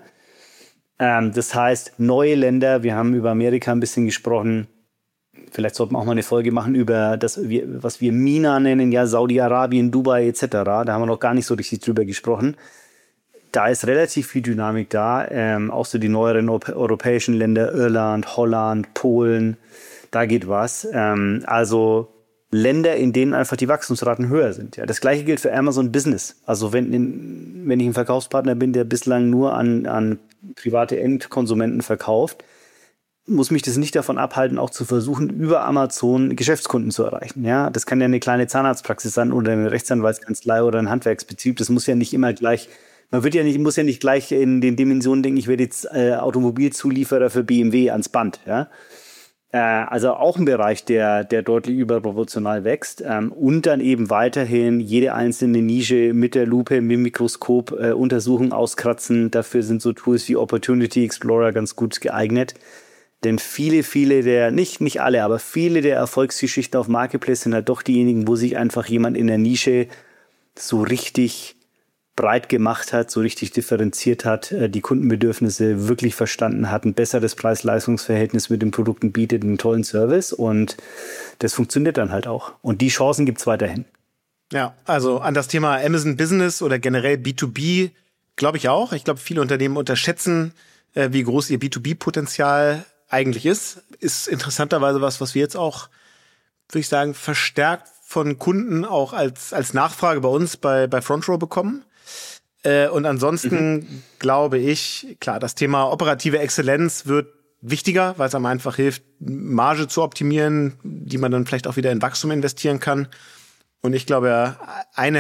Speaker 3: Das heißt, neue Länder, wir haben über Amerika ein bisschen gesprochen, vielleicht sollten wir auch mal eine Folge machen über das, was wir MENA nennen, ja Saudi-Arabien, Dubai etc. Da haben wir noch gar nicht so richtig drüber gesprochen. Da ist relativ viel Dynamik da, auch so die neueren europäischen Länder, Irland, Holland, Polen, da geht was. Also Länder, in denen einfach die Wachstumsraten höher sind. Ja, das gleiche gilt für Amazon Business. Also wenn ich ein Verkaufspartner bin, der bislang nur an private Endkonsumenten verkauft, muss mich das nicht davon abhalten, auch zu versuchen, über Amazon Geschäftskunden zu erreichen. Ja, das kann ja eine kleine Zahnarztpraxis sein oder eine Rechtsanwaltskanzlei oder ein Handwerksbetrieb. Das muss ja nicht immer gleich. Muss ja nicht gleich in den Dimensionen denken, ich werde jetzt Automobilzulieferer für BMW ans Band. Ja? Also auch ein Bereich, der deutlich überproportional wächst und dann eben weiterhin jede einzelne Nische mit der Lupe, mit dem Mikroskop untersuchen, auskratzen. Dafür sind so Tools wie Opportunity Explorer ganz gut geeignet. Denn viele nicht alle, aber viele der Erfolgsgeschichten auf Marketplace sind halt doch diejenigen, wo sich einfach jemand in der Nische so richtig breit gemacht hat, so richtig differenziert hat, die Kundenbedürfnisse wirklich verstanden hat, ein besseres Preis-Leistungs-Verhältnis mit den Produkten bietet, einen tollen Service und das funktioniert dann halt auch. Und die Chancen gibt's weiterhin.
Speaker 1: Ja, also an das Thema Amazon Business oder generell B2B glaube ich auch. Ich glaube, viele Unternehmen unterschätzen, wie groß ihr B2B-Potenzial eigentlich ist. Ist interessanterweise was wir jetzt auch, würde ich sagen, verstärkt von Kunden auch als Nachfrage bei uns bei FrontRow bekommen. Und ansonsten glaube ich, klar, das Thema operative Exzellenz wird wichtiger, weil es einem einfach hilft, Marge zu optimieren, die man dann vielleicht auch wieder in Wachstum investieren kann. Und ich glaube, eine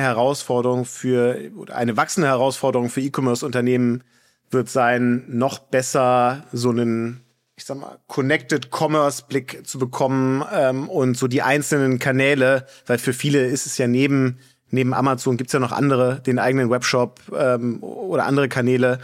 Speaker 1: wachsende Herausforderung für E-Commerce-Unternehmen wird sein, noch besser so einen, ich sag mal, Connected Commerce-Blick zu bekommen und so die einzelnen Kanäle, weil für viele ist es ja neben Amazon gibt's ja noch andere, den eigenen Webshop oder andere Kanäle,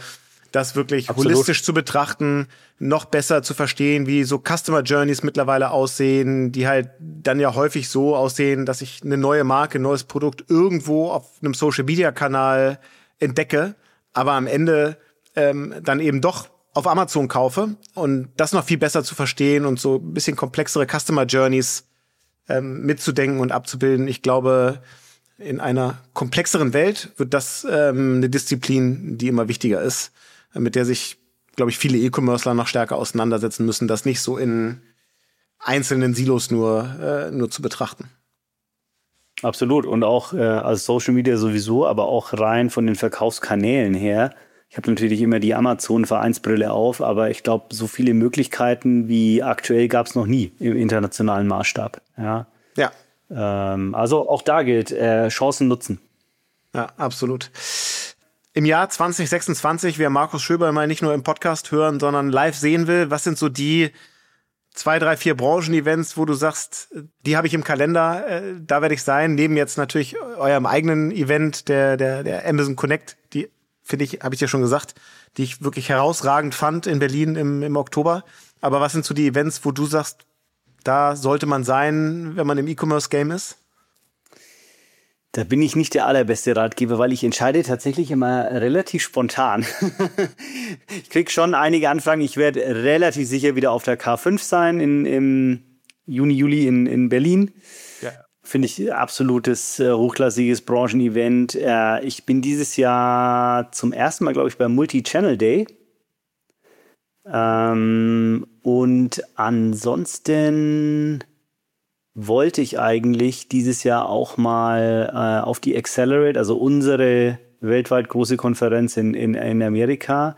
Speaker 1: das wirklich
Speaker 3: Absolut.
Speaker 1: holistisch zu betrachten, noch besser zu verstehen, wie so Customer Journeys mittlerweile aussehen, die halt dann ja häufig so aussehen, dass ich eine neue Marke, ein neues Produkt irgendwo auf einem Social-Media-Kanal entdecke, aber am Ende dann eben doch auf Amazon kaufe und das noch viel besser zu verstehen und so ein bisschen komplexere Customer Journeys mitzudenken und abzubilden. Ich glaube, in einer komplexeren Welt wird das eine Disziplin, die immer wichtiger ist, mit der sich, glaube ich, viele E-Commercer noch stärker auseinandersetzen müssen, das nicht so in einzelnen Silos nur zu betrachten.
Speaker 3: Absolut. Und auch als Social Media sowieso, aber auch rein von den Verkaufskanälen her. Ich habe natürlich immer die Amazon-Vereinsbrille auf, aber ich glaube, so viele Möglichkeiten wie aktuell gab es noch nie im internationalen Maßstab. Ja. Also auch da gilt, Chancen nutzen.
Speaker 1: Ja, absolut. Im Jahr 2026, wer Markus Schöberl mal nicht nur im Podcast hören, sondern live sehen will, was sind so die 2, 3, 4 Branchen-Events, wo du sagst, die habe ich im Kalender, da werde ich sein, neben jetzt natürlich eurem eigenen Event, der Amazon Connect, die finde ich, habe ich dir schon gesagt, die ich wirklich herausragend fand in Berlin im Oktober. Aber was sind so die Events, wo du sagst, da sollte man sein, wenn man im E-Commerce-Game ist?
Speaker 3: Da bin ich nicht der allerbeste Ratgeber, weil ich entscheide tatsächlich immer relativ spontan. Ich kriege schon einige Anfragen. Ich werde relativ sicher wieder auf der K5 sein im Juni, Juli in Berlin. Ja. Finde ich absolutes hochklassiges Branchenevent. Ich bin dieses Jahr zum ersten Mal, glaube ich, beim Multi-Channel Day. Und ansonsten wollte ich eigentlich dieses Jahr auch mal auf die Accelerate, also unsere weltweit große Konferenz in Amerika,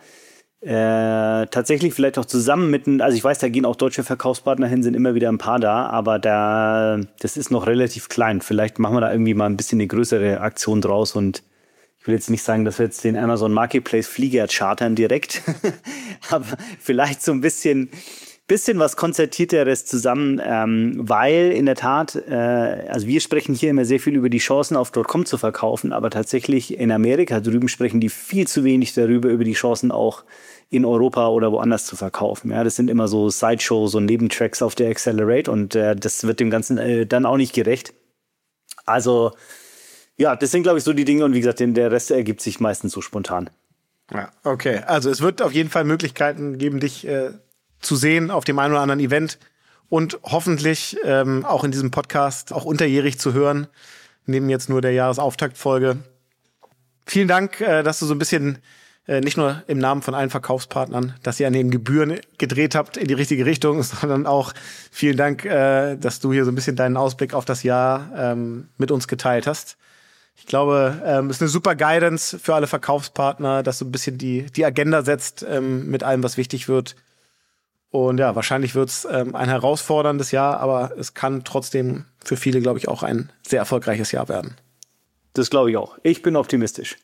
Speaker 3: tatsächlich vielleicht auch zusammen also ich weiß, da gehen auch deutsche Verkaufspartner hin, sind immer wieder ein paar da, aber das ist noch relativ klein. Vielleicht machen wir da irgendwie mal ein bisschen eine größere Aktion draus und ich will jetzt nicht sagen, dass wir jetzt den Amazon Marketplace Flieger chartern direkt, aber vielleicht so ein bisschen was Konzertierteres zusammen, weil in der Tat, also wir sprechen hier immer sehr viel über die Chancen auf .com zu verkaufen, aber tatsächlich in Amerika drüben sprechen die viel zu wenig darüber, über die Chancen auch in Europa oder woanders zu verkaufen. Ja, das sind immer so Sideshows und Nebentracks auf der Accelerate und das wird dem Ganzen dann auch nicht gerecht. Also ja, das sind, glaube ich, so die Dinge und wie gesagt, der Rest ergibt sich meistens so spontan.
Speaker 1: Ja, okay. Also es wird auf jeden Fall Möglichkeiten geben, dich zu sehen auf dem einen oder anderen Event und hoffentlich auch in diesem Podcast auch unterjährig zu hören, neben jetzt nur der Jahresauftaktfolge. Vielen Dank, dass du so ein bisschen nicht nur im Namen von allen Verkaufspartnern, dass ihr an den Gebühren gedreht habt in die richtige Richtung, sondern auch vielen Dank, dass du hier so ein bisschen deinen Ausblick auf das Jahr mit uns geteilt hast. Ich glaube, es ist eine super Guidance für alle Verkaufspartner, dass du ein bisschen die Agenda setzt mit allem, was wichtig wird. Und ja, wahrscheinlich wird's ein herausforderndes Jahr, aber es kann trotzdem für viele, glaube ich, auch ein sehr erfolgreiches Jahr werden.
Speaker 3: Das glaube ich auch. Ich bin optimistisch.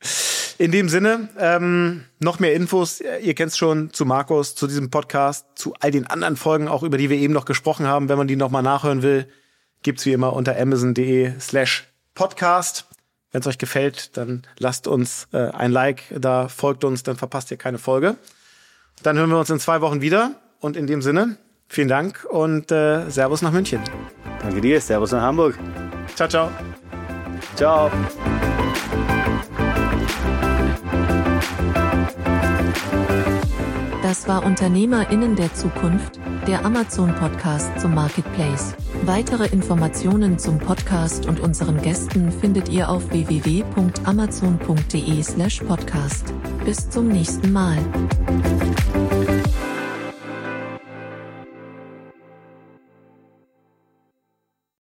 Speaker 1: In dem Sinne, noch mehr Infos, ihr kennt's schon, zu Markus, zu diesem Podcast, zu all den anderen Folgen, auch über die wir eben noch gesprochen haben. Wenn man die nochmal nachhören will, gibt's wie immer unter amazon.de/podcast. Wenn es euch gefällt, dann lasst uns ein Like da, folgt uns, dann verpasst ihr keine Folge. Dann hören wir uns in 2 Wochen wieder. Und in dem Sinne, vielen Dank und Servus nach München.
Speaker 3: Danke dir, Servus nach Hamburg.
Speaker 1: Ciao, ciao.
Speaker 3: Ciao.
Speaker 2: Das war UnternehmerInnen der Zukunft, der Amazon-Podcast zum Marketplace. Weitere Informationen zum Podcast und unseren Gästen findet ihr auf www.amazon.de/podcast. Bis zum nächsten Mal.